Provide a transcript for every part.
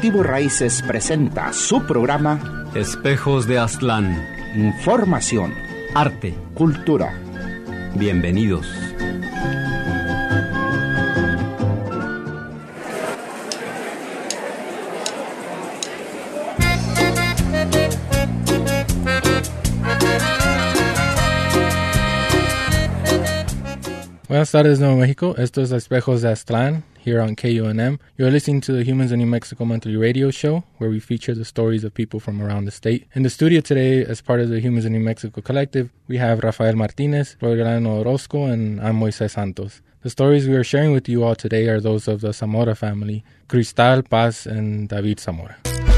Cultivo Raíces presenta su programa Espejos de Aztlán. Información, arte, cultura. Bienvenidos. Buenas tardes, Nuevo Mexico. Esto es Espejos de Aztlán, here on KUNM. You're listening to the Humans in New Mexico monthly radio show, where we feature the stories of people from around the state. In the studio today, as part of the Humans in New Mexico collective, we have Rafael Martinez, Rogelano Orozco, and I'm Moises Santos. The stories we are sharing with you all today are those of the Zamora family, Cristal, Paz, and David Zamora.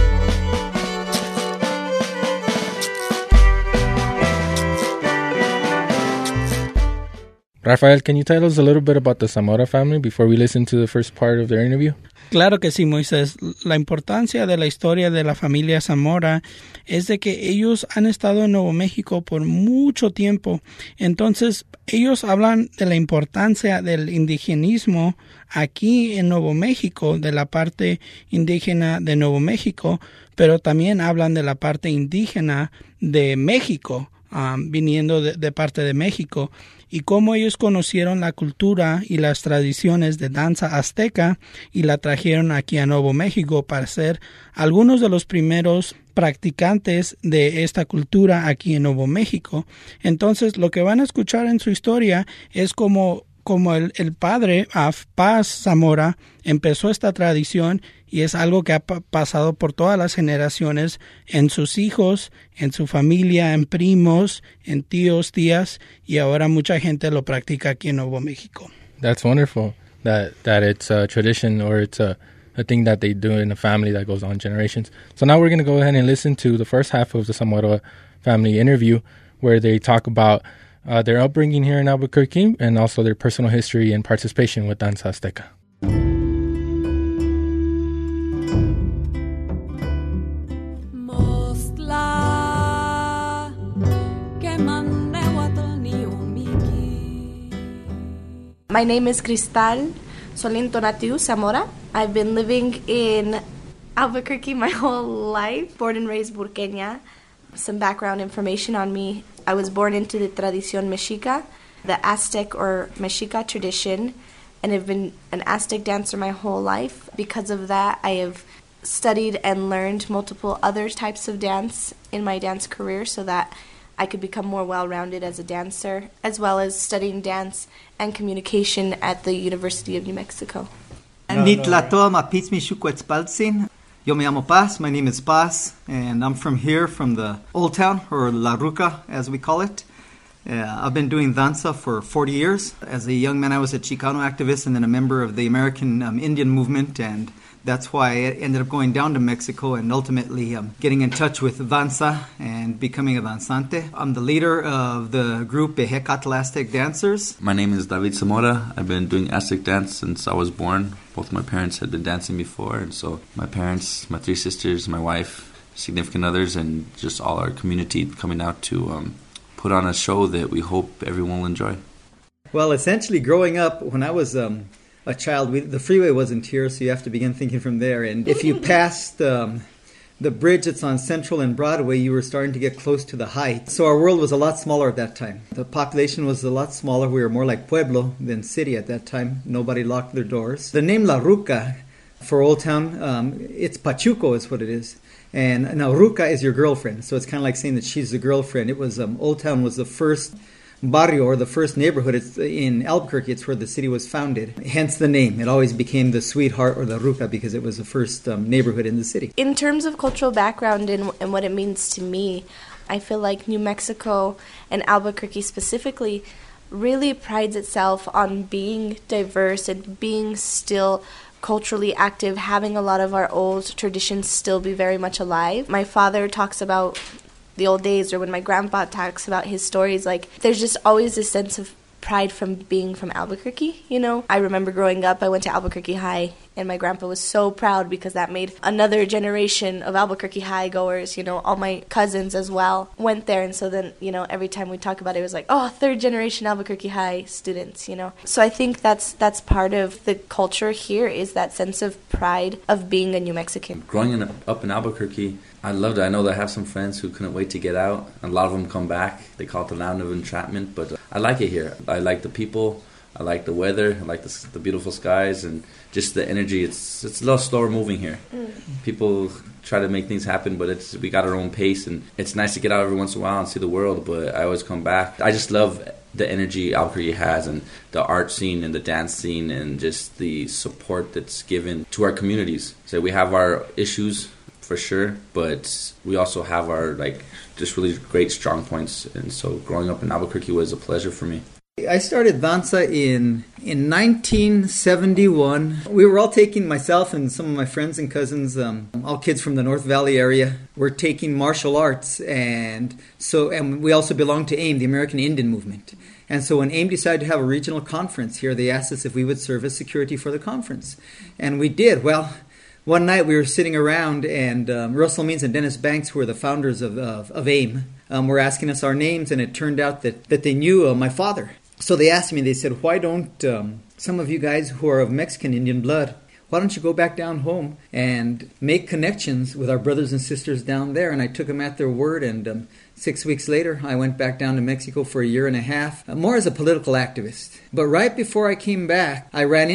Rafael, can you tell us a little bit about the Zamora family before we listen to the first part of their interview? Claro que sí, Moisés. La importancia de la historia de la familia Zamora es de que ellos han estado en Nuevo México por mucho tiempo. Entonces, ellos hablan de la importancia del indigenismo aquí en Nuevo México, de la parte indígena de Nuevo México, pero también hablan de la parte indígena de México, viniendo de parte de México, y cómo ellos conocieron la cultura y las tradiciones de danza azteca y la trajeron aquí a Nuevo México para ser algunos de los primeros practicantes de esta cultura aquí en Nuevo México. Entonces, lo que van a escuchar en su historia es como el padre, Paz Zamora, empezó esta tradición y es algo que ha pasado por todas las generaciones en sus hijos, en su familia, en primos, en tíos, tías, y ahora mucha gente lo practica aquí en Nuevo México. That's wonderful that it's a tradition or it's a thing that they do in a family that goes on generations. So now we're going to go ahead and listen to the first half of the Zamora family interview where they talk about their upbringing here in Albuquerque and also their personal history and participation with Danza Azteca. My name is Cristal Solintonatiu Zamora. I've been living in Albuquerque my whole life, born and raised Burqueña. Some background information on me. I was born into the Tradición Mexica, the Aztec or Mexica tradition, and have been an Aztec dancer my whole life. Because of that, I have studied and learned multiple other types of dance in my dance career so that I could become more well-rounded as a dancer, as well as studying dance and communication at the University of New Mexico. Nitlatoa mapitzmi shukwetspaltzin. Yo me llamo Paz, my name is Paz, and I'm from here, from the Old Town, or La Ruca, as we call it. I've been doing danza for 40 years. As a young man, I was a Chicano activist and then a member of the American Indian movement, and that's why I ended up going down to Mexico and ultimately getting in touch with danza and becoming a danzante. I'm the leader of the group Ehecatl Aztec Dancers. My name is David Zamora. I've been doing Aztec dance since I was born. Both my parents had been dancing before, and so my parents, my three sisters, my wife, significant others, and just all our community coming out to put on a show that we hope everyone will enjoy. Well, essentially growing up, when I was a child, the freeway wasn't here, so you have to begin thinking from there. And if you passed the bridge that's on Central and Broadway, you were starting to get close to the heights. So our world was a lot smaller at that time. The population was a lot smaller. We were more like pueblo than city at that time. Nobody locked their doors. The name La Ruca for Old Town, it's Pachuco is what it is. And now Ruca is your girlfriend, so it's kind of like saying that she's the girlfriend. It was Old Town was the first barrio, or the first neighborhood. It's in Albuquerque. It's where the city was founded. Hence the name. It always became the Sweetheart or the Ruca because it was the first neighborhood in the city. In terms of cultural background and what it means to me, I feel like New Mexico and Albuquerque specifically really prides itself on being diverse and being still culturally active, having a lot of our old traditions still be very much alive. My father talks about the old days, or when my grandpa talks about his stories, like there's just always this sense of pride from being from Albuquerque, you know. I remember growing up, I went to Albuquerque High, And my grandpa was so proud because that made another generation of Albuquerque High goers, all my cousins as well went there. And so then, every time we talk about it, it was like, oh, third generation Albuquerque High students, So I think that's part of the culture here, is that sense of pride of being a New Mexican. Growing up in Albuquerque, I loved it. I know that I have some friends who couldn't wait to get out. A lot of them come back. They call it the land of entrapment, but I like it here. I like the people. I like the weather. I like the beautiful skies and just the energy. It's a little slower moving here. People try to make things happen, but we got our own pace, and it's nice to get out every once in a while and see the world, but I always come back. I just love the energy Albuquerque has, and the art scene and the dance scene, and just the support that's given to our communities. So we have our issues for sure, but we also have our just really great strong points, and so growing up in Albuquerque was a pleasure for me. I started danza in 1971. We were all taking, myself and some of my friends and cousins, all kids from the North Valley area, were taking martial arts, and we also belonged to AIM, the American Indian Movement. And so when AIM decided to have a regional conference here, they asked us if we would serve as security for the conference. And we did. Well, one night we were sitting around, and Russell Means and Dennis Banks, who were the founders of AIM, were asking us our names, and it turned out that they knew my father. So they asked me, they said, why don't some of you guys who are of Mexican Indian blood, why don't you go back down home and make connections with our brothers and sisters down there? And I took them at their word, and 6 weeks later, I went back down to Mexico for a year and a half, more as a political activist. But right before I came back,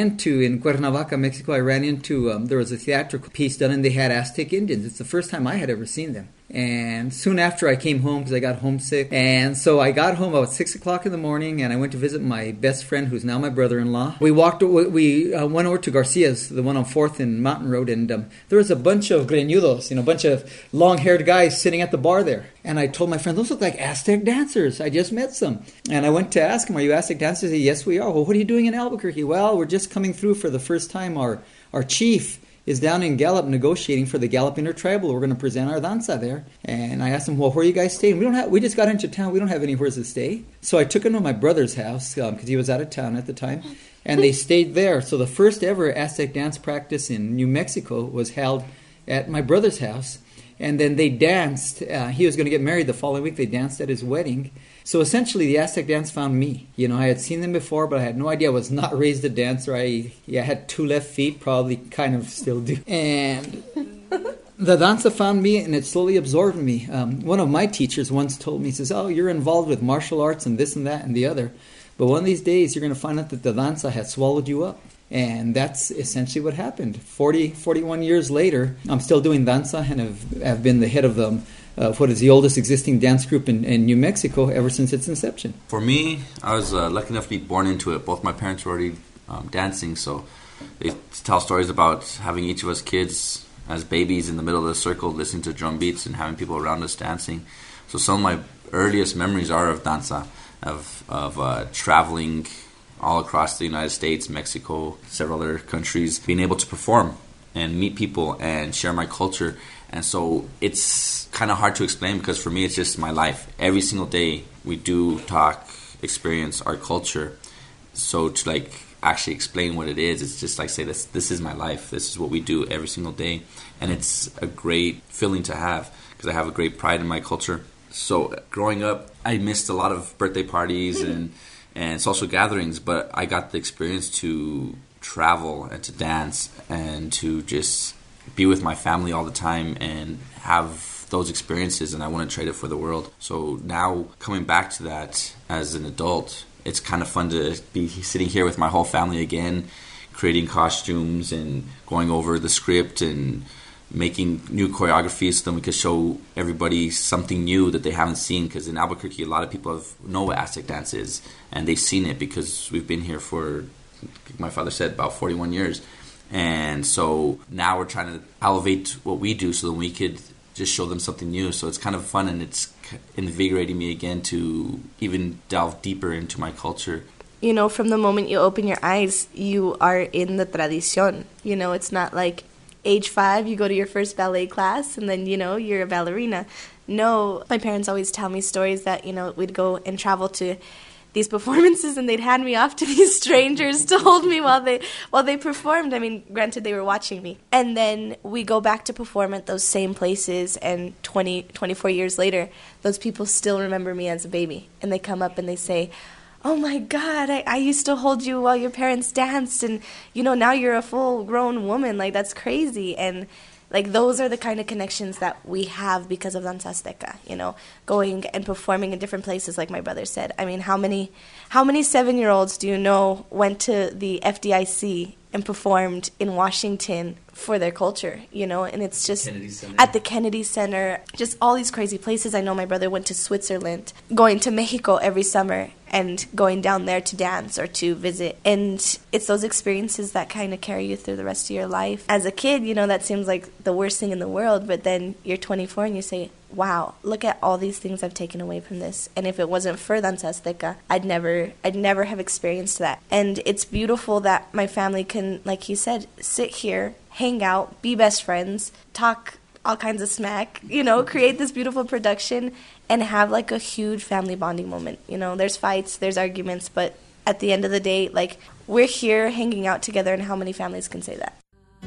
in Cuernavaca, Mexico, there was a theatrical piece done, and they had Aztec Indians. It's the first time I had ever seen them. And soon after I came home, because I got homesick. And so I got home about 6 o'clock in the morning, and I went to visit my best friend, who's now my brother-in-law. We went over to Garcia's, the one on 4th and Mountain Road, and there was a bunch of greñudos, a bunch of long-haired guys sitting at the bar there. And I told my friend, those look like Aztec dancers. I just met some. And I went to ask him, are you Aztec dancers? He said, yes, we are. Well, what are you doing in Albuquerque? Well, we're just coming through for the first time. Our chief is down in Gallup negotiating for the Gallup Intertribal. We're going to present our danza there. And I asked him, well, where are you guys staying? We just got into town. We don't have anywhere to stay. So I took him to my brother's house because he was out of town at the time. And they stayed there. So the first ever Aztec dance practice in New Mexico was held at my brother's house. And then they danced. He was going to get married the following week. They danced at his wedding. So essentially, the Aztec dance found me. I had seen them before, but I had no idea. I was not raised a dancer. I had 2 left feet, probably kind of still do. And the danza found me, and it slowly absorbed me. One of my teachers once told me, he says, oh, you're involved with martial arts and this and that and the other. But one of these days, you're going to find out that the danza has swallowed you up. And that's essentially what happened. 41 years later, I'm still doing danza and have been the head of what is the oldest existing dance group in New Mexico ever since its inception. For me, I was lucky enough to be born into it. Both my parents were already dancing, so they tell stories about having each of us kids as babies in the middle of the circle listening to drum beats and having people around us dancing. So some of my earliest memories are of danza, of traveling all across the United States, Mexico, several other countries, being able to perform and meet people and share my culture. And so it's kind of hard to explain because for me it's just my life. Every single day we do talk, experience our culture. So to actually explain what it is, it's just say this is my life. This is what we do every single day. And it's a great feeling to have because I have a great pride in my culture. So growing up, I missed a lot of birthday parties and social gatherings, but I got the experience to travel and to dance and to just be with my family all the time and have those experiences, and I wouldn't trade it for the world. So now coming back to that as an adult, it's kind of fun to be sitting here with my whole family again, creating costumes and going over the script and making new choreographies so then we could show everybody something new that they haven't seen, because in Albuquerque a lot of people know what Aztec dance is and they've seen it because we've been here for, like my father said, about 41 years. And so now we're trying to elevate what we do so that we could just show them something new. So it's kind of fun, and it's invigorating me again to even delve deeper into my culture. From the moment you open your eyes, you are in the tradición. It's not like age 5, you go to your first ballet class and then, you're a ballerina. No, my parents always tell me stories that, we'd go and travel to these performances, and they'd hand me off to these strangers to hold me while they performed. I mean, granted, they were watching me. And then we go back to perform at those same places, and 24 years later, those people still remember me as a baby. And they come up and they say, oh my God, I used to hold you while your parents danced, and, you know, now you're a full-grown woman. Like, that's crazy. And, like, those are the kind of connections that we have because of Danza Azteca, you know, going and performing in different places, like my brother said. I mean, how many 7-year-olds do you know went to the FDIC and performed in Washington for their culture, you know? And it's just at the Kennedy Center, just all these crazy places. I know my brother went to Switzerland, going to Mexico every summer and going down there to dance or to visit. And it's those experiences that kind of carry you through the rest of your life. As a kid, you know, that seems like the worst thing in the world, but then you're 24 and you say, wow, look at all these things I've taken away from this. And if it wasn't for Danza Azteca, I'd never have experienced that. And it's beautiful that my family can, like he said, sit here, hang out, be best friends, talk all kinds of smack, you know, create this beautiful production and have like a huge family bonding moment. You know, there's fights, there's arguments, but at the end of the day, like, we're here hanging out together, and how many families can say that?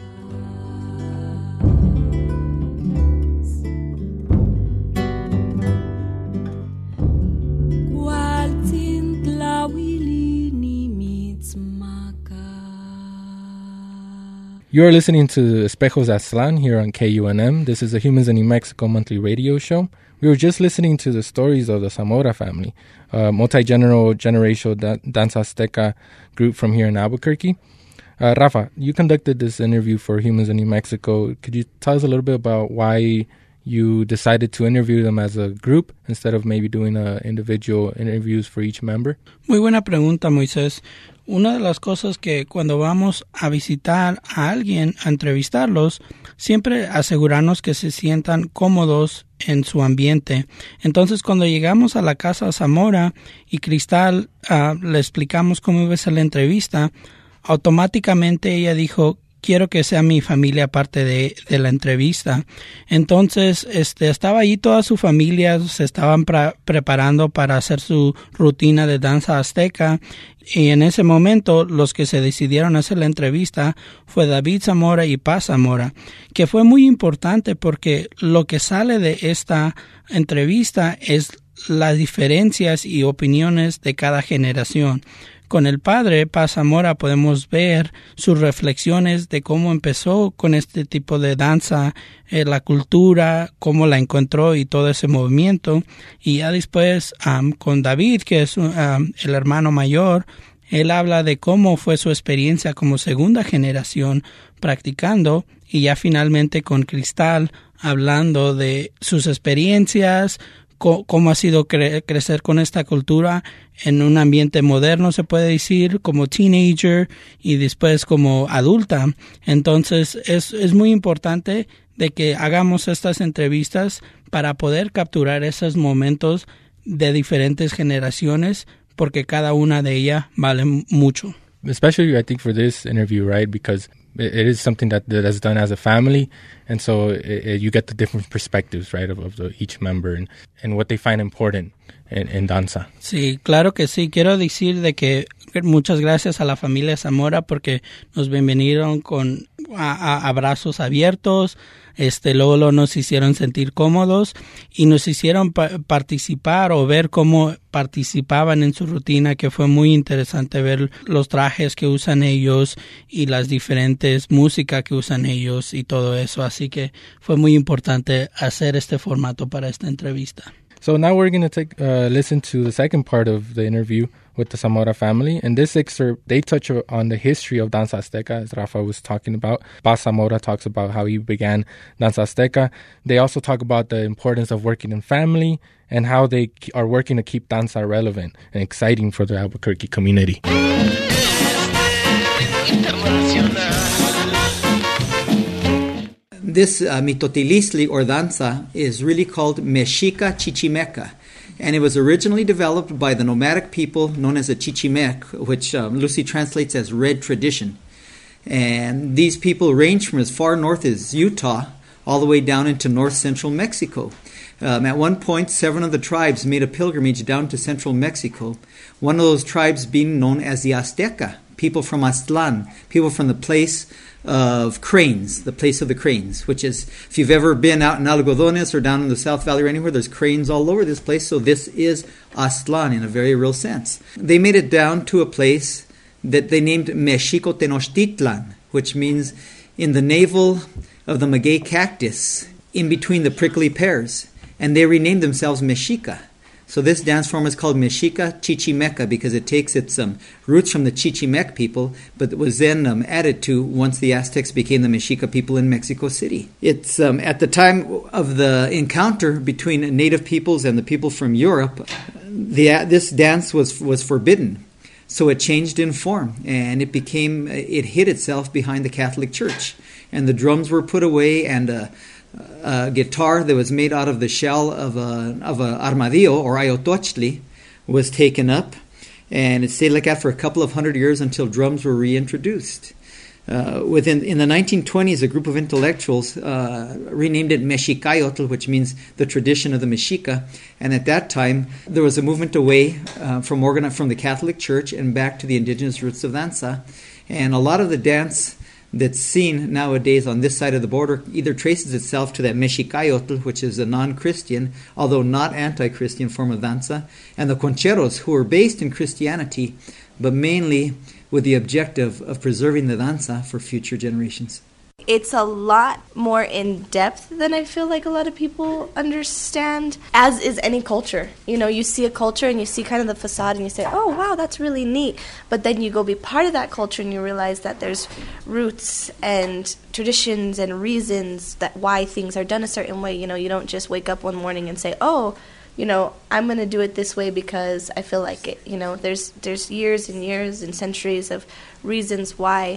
You're listening to Espejos de Aztlán here on KUNM. This is the Humans in New Mexico monthly radio show. We were just listening to the stories of the Zamora family, a multi-generational Danza Azteca group from here in Albuquerque. Rafa, you conducted this interview for Humans in New Mexico. Could you tell us a little bit about why you decided to interview them as a group instead of maybe doing individual interviews for each member? Muy buena pregunta, Moisés. Una de las cosas que cuando vamos a visitar a alguien, a entrevistarlos, siempre asegurarnos que se sientan cómodos en su ambiente. Entonces, cuando llegamos a la casa Zamora y Cristal le explicamos cómo iba a ser la entrevista, automáticamente ella dijo, quiero que sea mi familia parte de la entrevista. Entonces, estaba ahí toda su familia, se estaban preparando para hacer su rutina de danza azteca, y en ese momento los que se decidieron hacer la entrevista fue David Zamora y Paz Zamora, que fue muy importante porque lo que sale de esta entrevista es las diferencias y opiniones de cada generación. Con el padre, Paz Zamora, podemos ver sus reflexiones de cómo empezó con este tipo de danza, la cultura, cómo la encontró y todo ese movimiento. Y ya después, con David, que es el hermano mayor, él habla de cómo fue su experiencia como segunda generación practicando. Y ya finalmente con Cristal, hablando de sus experiencias, cómo ha sido crecer con esta cultura en un ambiente moderno, se puede decir, como teenager y después como adulta. Entonces es muy importante de que hagamos estas entrevistas para poder capturar esos momentos de diferentes generaciones, porque cada una de ellas vale mucho. Especially, I think, for this interview, right? Because it is something that is done as a family, and so you get the different perspectives, right, of each member and what they find important en danza. Sí, claro que sí. Quiero decir de que muchas gracias a la familia Zamora porque nos bienvinieron con abrazos abiertos, luego nos hicieron sentir cómodos y nos hicieron participar o ver cómo participaban en su rutina, que fue muy interesante ver los trajes que usan ellos y las diferentes músicas que usan ellos y todo eso. Así que fue muy importante hacer este formato para esta entrevista. So now we're going to listen to the second part of the interview with the Zamora family. In this excerpt, they touch on the history of Danza Azteca, as Rafa was talking about. Paz Zamora talks about how he began Danza Azteca. They also talk about the importance of working in family and how they are working to keep danza relevant and exciting for the Albuquerque community. This mitotilisli or danza is really called Mexica Chichimeca, and it was originally developed by the nomadic people known as the Chichimec, which Lucy translates as red tradition. And these people range from as far north as Utah all the way down into north-central Mexico. At one point, 7 of the tribes made a pilgrimage down to central Mexico, one of those tribes being known as the Azteca, people from Aztlan, people from the place of cranes, the place of the cranes, which is, if you've ever been out in Algodones or down in the South Valley or anywhere, there's cranes all over this place, so this is Aztlan in a very real sense. They made it down to a place that they named Mexico Tenochtitlan, which means in the navel of the maguey cactus, in between the prickly pears. And they renamed themselves Mexica. So this dance form is called Mexica Chichimeca because it takes its roots from the Chichimec people, but it was then added to once the Aztecs became the Mexica people in Mexico City. It's at the time of the encounter between native peoples and the people from Europe, this dance was forbidden. So it changed in form, and it hid itself behind the Catholic Church. And the drums were put away, and a guitar that was made out of the shell of a armadillo or ayotochtli was taken up, and it stayed like that for a couple of hundred years until drums were reintroduced. In the 1920s, a group of intellectuals renamed it Mexicayotl, which means the tradition of the Mexica. And at that time, there was a movement away from the Catholic Church and back to the indigenous roots of danza. And a lot of the dance that's seen nowadays on this side of the border either traces itself to that Mexicayotl, which is a non-Christian, although not anti-Christian form of danza, and the concheros, who are based in Christianity, but mainly with the objective of preserving the danza for future generations. It's a lot more in depth than I feel like a lot of people understand, as is any culture. You know, you see a culture and you see kind of the facade and you say, oh, wow, that's really neat. But then you go be part of that culture and you realize that there's roots and traditions and reasons that why things are done a certain way. You know, you don't just wake up one morning and say, oh, you know, I'm going to do it this way because I feel like it. You know, there's years and years and centuries of reasons why.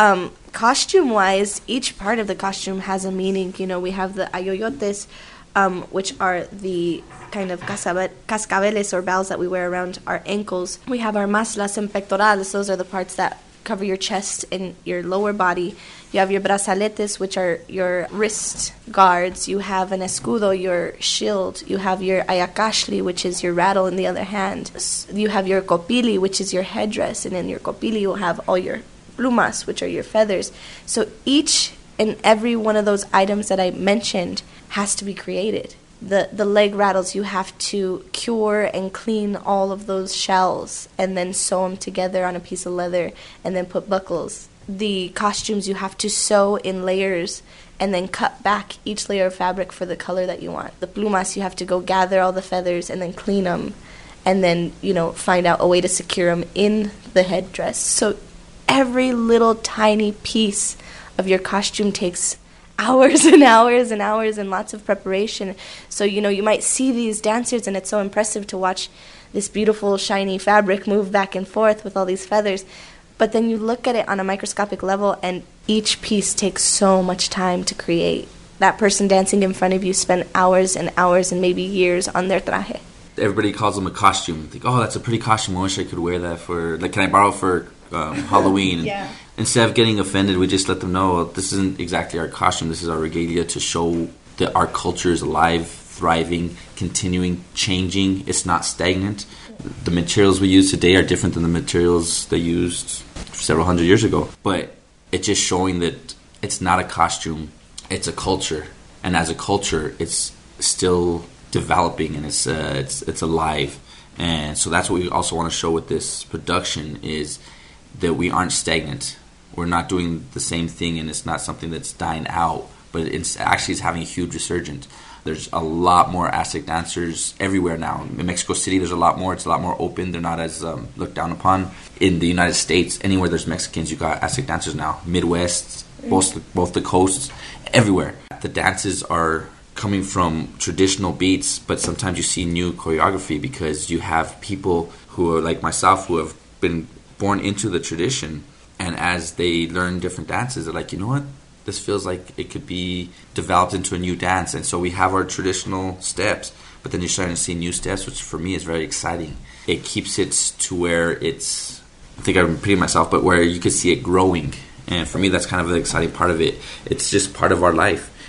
Costume-wise, each part of the costume has a meaning. You know, we have the ayoyotes, which are the kind of cascabeles or bells that we wear around our ankles. We have our maslas and pectorales. Those are the parts that cover your chest and your lower body. You have your brazaletes, which are your wrist guards. You have an escudo, your shield. You have your ayacashli, which is your rattle in the other hand. You have your copili, which is your headdress. And in your copili, you'll have all your plumas, which are your feathers. So each and every one of those items that I mentioned has to be created. The leg rattles, you have to cure and clean all of those shells and then sew them together on a piece of leather and then put buckles. The costumes, you have to sew in layers and then cut back each layer of fabric for the color that you want. The plumas, you have to go gather all the feathers and then clean them and then, you know, find out a way to secure them in the headdress. So every little tiny piece of your costume takes hours and hours and hours and lots of preparation. So, you know, you might see these dancers and it's so impressive to watch this beautiful shiny fabric move back and forth with all these feathers. But then you look at it on a microscopic level and each piece takes so much time to create. That person dancing in front of you spent hours and hours and maybe years on their traje. Everybody calls them a costume. Think, oh, that's a pretty costume. I wish I could wear that for, like, can I borrow for Halloween? Yeah. Instead of getting offended, we just let them know, well, this isn't exactly our costume. This is our regalia to show that our culture is alive, thriving, continuing, changing. It's not stagnant. The materials we use today are different than the materials they used several hundred years ago. But it's just showing that it's not a costume. It's a culture. And as a culture, it's still developing and it's alive. And so that's what we also want to show with this production is that we aren't stagnant. We're not doing the same thing and it's not something that's dying out, but it's actually having a huge resurgence. There's a lot more Aztec dancers everywhere now. In Mexico City, there's a lot more. It's a lot more open. They're not as looked down upon. In the United States, anywhere there's Mexicans, you got Aztec dancers now. Midwest, both the coasts, everywhere. The dances are coming from traditional beats, but sometimes you see new choreography because you have people who are like myself who have been born into the tradition, and as they learn different dances, they're like, you know what? This feels like it could be developed into a new dance. And so we have our traditional steps, but then you're starting to see new steps, which for me is very exciting. It keeps it to where it's, I think I'm repeating myself, but where you can see it growing. And for me, that's kind of the exciting part of it. It's just part of our life.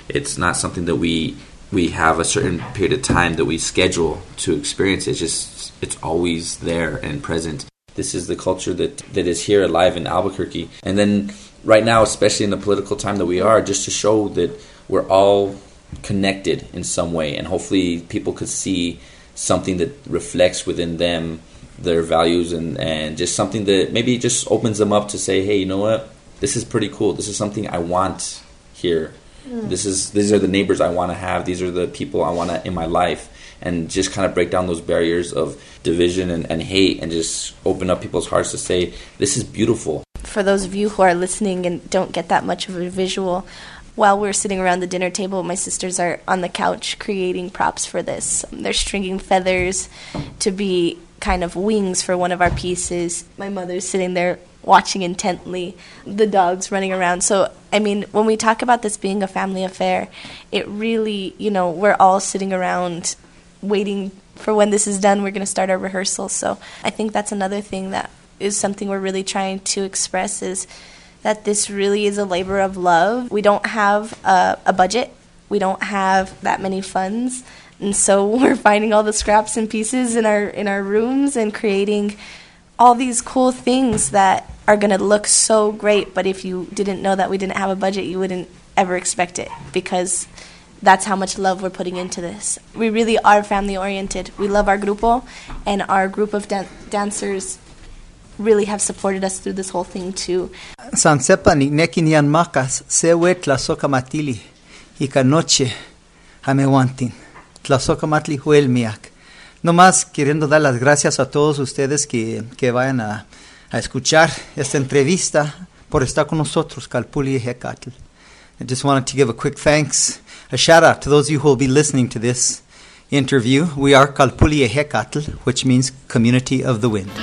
It's not something that we have a certain period of time that we schedule to experience. It's always there and present. This is the culture that is here alive in Albuquerque. And then right now, especially in the political time that we are, just to show that we're all connected in some way, and hopefully people could see something that reflects within them their values, and just something that maybe just opens them up to say, hey, you know what, this is pretty cool. This is something I want here. These are the neighbors I want to have. These are the people I want in my life. And just kind of break down those barriers of division and hate, and just open up people's hearts to say, this is beautiful. For those of you who are listening and don't get that much of a visual, while we're sitting around the dinner table, my sisters are on the couch creating props for this. They're stringing feathers to be kind of wings for one of our pieces. My mother's sitting there watching intently, the dogs running around. So, I mean, when we talk about this being a family affair, it really, we're all sitting around waiting for when this is done. We're going to start our rehearsal. So I think that's another thing that is something we're really trying to express, is that this really is a labor of love. We don't have a budget. We don't have that many funds. And so we're finding all the scraps and pieces in our rooms and creating all these cool things that are going to look so great. But if you didn't know that we didn't have a budget, you wouldn't ever expect it, because that's how much love we're putting into this. We really are family-oriented. We love our grupo, and our group of dancers really have supported us through this whole thing too. San sepa ni nekinian makas sewe tlasokamatili ika noche hamewantin tlasokamatli huelmiak. No más queriendo dar las gracias a todos ustedes que vayan a escuchar esta entrevista, por estar con nosotros, Calpulli Hecatl. I just wanted to give a quick thanks, a shout out to those of you who will be listening to this interview. We are Calpulli Hecatl, which means Community of the Wind.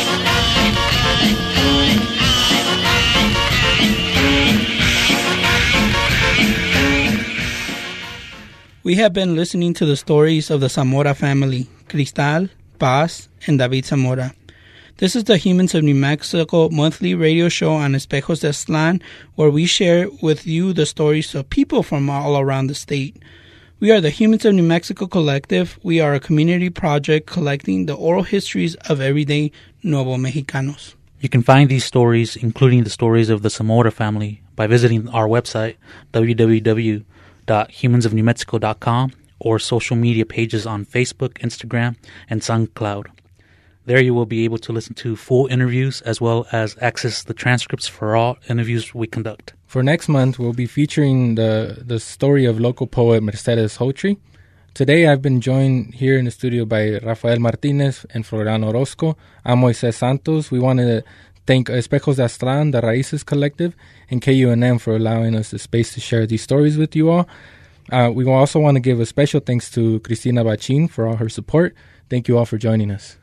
We have been listening to the stories of the Zamora family, Cristal, Paz, and David Zamora. This is the Humans of New Mexico monthly radio show on Espejos de Aztlán, where we share with you the stories of people from all around the state. We are the Humans of New Mexico Collective. We are a community project collecting the oral histories of everyday Nuevo Mexicanos. You can find these stories, including the stories of the Zamora family, by visiting our website, www.humansofnewmexico.com, or social media pages on Facebook, Instagram, and SoundCloud. There you will be able to listen to full interviews as well as access the transcripts for all interviews we conduct. For next month, we'll be featuring the story of local poet Mercedes Hotri. Today, I've been joined here in the studio by Rafael Martinez and Floriano Orozco. I'm Moises Santos. We want to thank Espejos de Aztlán, the Raíces Collective, and KUNM for allowing us the space to share these stories with you all. We also want to give a special thanks to Cristina Bachin for all her support. Thank you all for joining us.